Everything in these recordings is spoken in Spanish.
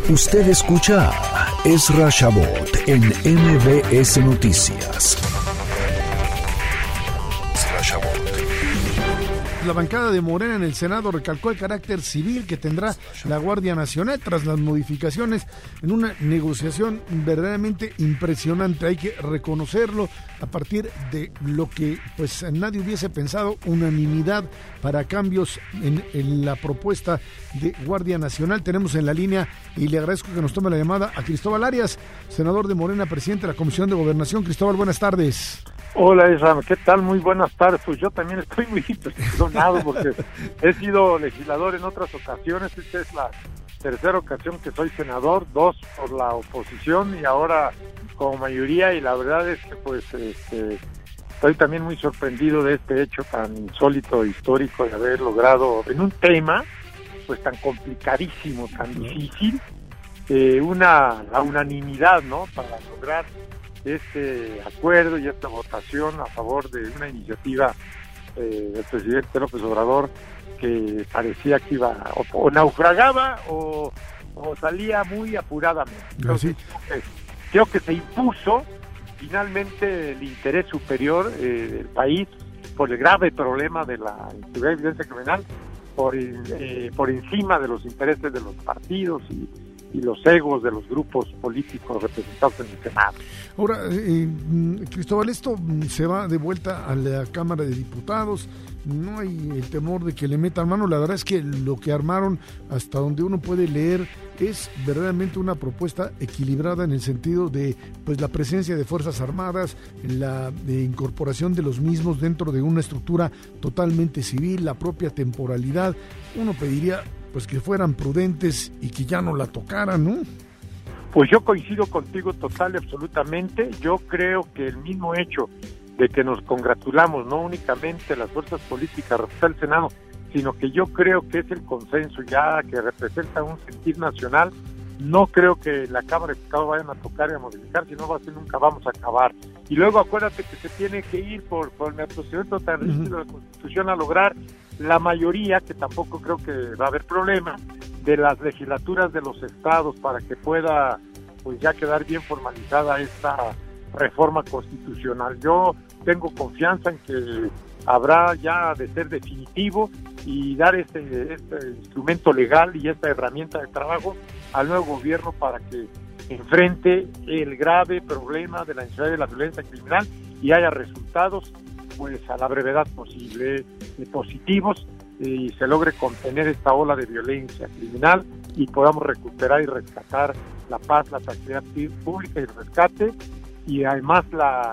Usted escucha a Ezra Shabot en MBS Noticias. Ezra Shabot. La bancada de Morena en el Senado recalcó el carácter civil que tendrá la Guardia Nacional tras las modificaciones en una negociación verdaderamente impresionante. Hay que reconocerlo a partir de lo que pues nadie hubiese pensado, unanimidad para cambios en la propuesta de Guardia Nacional. Tenemos en la línea, y le agradezco que nos tome la llamada, a Cristóbal Arias, senador de Morena, presidente de la Comisión de Gobernación. Cristóbal, buenas tardes. Hola, Isra, ¿qué tal? Muy buenas tardes. Pues yo también estoy muy impresionado porque he sido legislador en otras ocasiones. Esta es la tercera ocasión que soy senador, 2 por la oposición y ahora como mayoría, y la verdad es que pues estoy también muy sorprendido de este hecho tan insólito e histórico de haber logrado en un tema pues tan complicadísimo, tan difícil, la unanimidad, ¿no? Para lograr este acuerdo y esta votación a favor de una iniciativa del presidente López Obrador que parecía que iba o naufragaba o salía muy apuradamente. Entonces, creo que se impuso finalmente el interés superior del país por el grave problema de la inseguridad y violencia criminal por encima de los intereses de los partidos y los egos de los grupos políticos representados en el Senado. Ahora, Cristóbal, esto se va de vuelta a la Cámara de Diputados. No hay el temor de que le metan mano. La verdad es que lo que armaron, hasta donde uno puede leer, es verdaderamente una propuesta equilibrada en el sentido de pues la presencia de Fuerzas Armadas, la incorporación de los mismos dentro de una estructura totalmente civil, la propia temporalidad. Uno pediría pues que fueran prudentes y que ya no la tocaran, ¿no? Pues yo coincido contigo total y absolutamente. Yo creo que el mismo hecho de que nos congratulamos, no únicamente las fuerzas políticas representadas el Senado, sino que yo creo que es el consenso ya que representa un sentir nacional. No creo que la Cámara de Diputados vayan a tocar y a modificar, si no va a ser nunca vamos a acabar. Y luego acuérdate que se tiene que ir por el procedimiento tan rígido de la Constitución a lograr la mayoría, que tampoco creo que va a haber problema, de las legislaturas de los estados para que pueda pues ya quedar bien formalizada esta reforma constitucional. Yo tengo confianza en que habrá ya de ser definitivo y dar este instrumento legal y esta herramienta de trabajo al nuevo gobierno para que enfrente el grave problema de la inseguridad y la violencia criminal y haya resultados pues a la brevedad posible positivos y se logre contener esta ola de violencia criminal y podamos recuperar y rescatar la paz, la tranquilidad pública y el rescate y además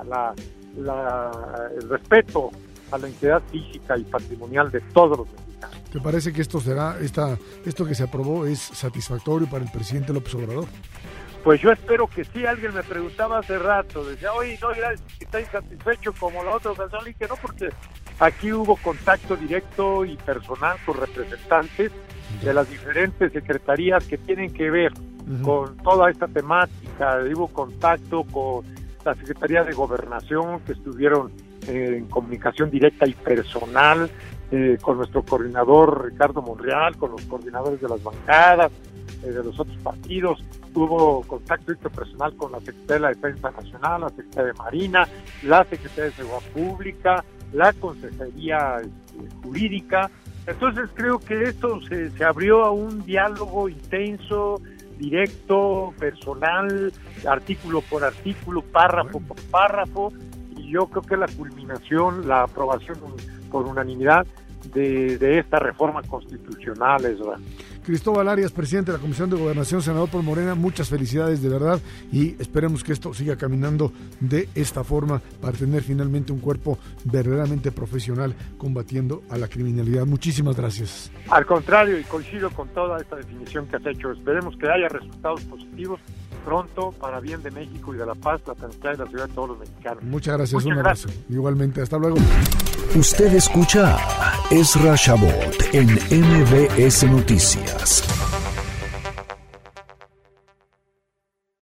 el respeto a la integridad física y patrimonial de todos los mexicanos. ¿Te parece que esto que se aprobó es satisfactorio para el presidente López Obrador? Pues yo espero que sí. Alguien me preguntaba hace rato, decía, oye, no, está insatisfecho como la otra ocasión, y que no, porque aquí hubo contacto directo y personal con representantes de las diferentes secretarías que tienen que ver con toda esta temática. Hubo contacto con la Secretaría de Gobernación, que estuvieron en comunicación directa y personal, con nuestro coordinador Ricardo Monreal, con los coordinadores de las bancadas, de los otros partidos. Hubo contacto personal con la Secretaría de la Defensa Nacional, la Secretaría de Marina, la Secretaría de Seguridad Pública, la Consejería Jurídica. Entonces creo que esto se abrió a un diálogo intenso, directo, personal, artículo por artículo, párrafo por párrafo, y yo creo que la culminación, la aprobación por unanimidad de esta reforma constitucional es verdad. Cristóbal Arias, presidente de la Comisión de Gobernación, senador por Morena, muchas felicidades de verdad y esperemos que esto siga caminando de esta forma para tener finalmente un cuerpo verdaderamente profesional combatiendo a la criminalidad. Muchísimas gracias. Al contrario, y coincido con toda esta definición que has hecho. Esperemos que haya resultados positivos pronto para bien de México y de la paz, la tranquilidad y la seguridad de todos los mexicanos. Muchas gracias, un abrazo. Igualmente, hasta luego. Usted escucha a Ezra Shabot en MBS Noticias.